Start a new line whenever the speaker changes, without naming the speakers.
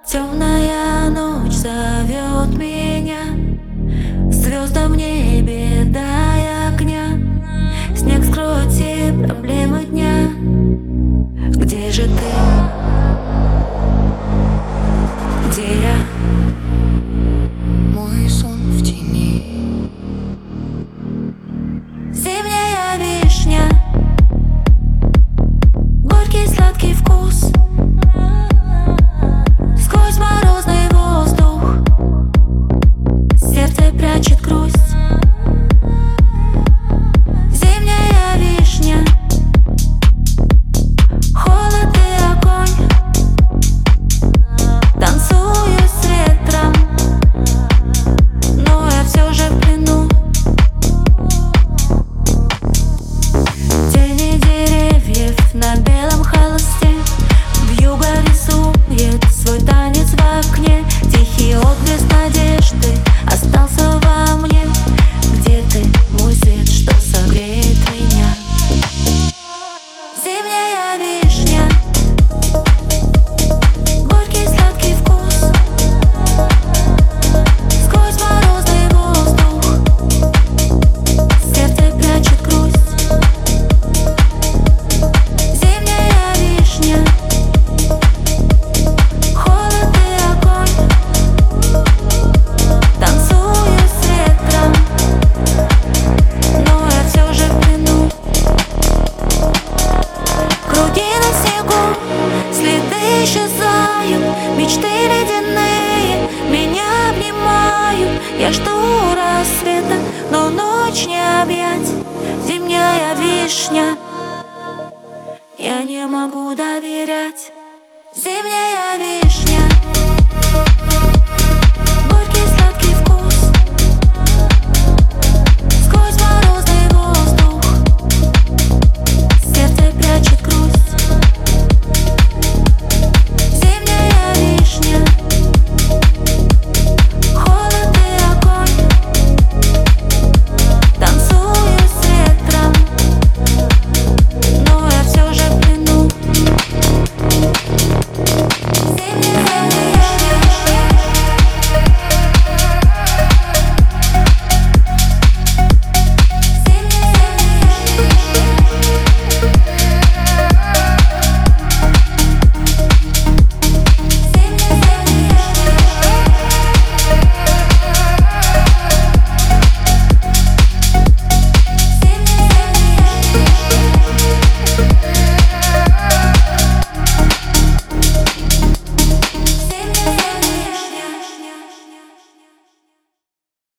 Темная ночь зовет меня, звездам в небе дай огня. Снег скроет все проблемы дня. Где же ты? Где я? Мой сон в тени. Зимняя вишня, горький сладкий вкус. Сквозь морозный воздух сердце прячет грусть. Зимняя вишня, холод и огонь. Танцую с ветром, но я все же в плену. Тени деревьев на белом холсте, вьюга рисует свой танец в окне. Тихий отблеск надежды остался во мне. Где ты, мой свет, что согреет меня? Зимняя вишня, горький сладкий вкус. Сквозь морозный воздух сердце прячет грусть. Зимняя вишня, холод и огонь. Танцую с ветром, но я все же в плену. Круги на снегу, следы исчезают, мечты ледяные меня обнимают. Я жду рассвета, но ночь не объять. Зимняя вишня, я не могу доверять. Зимняя вишня.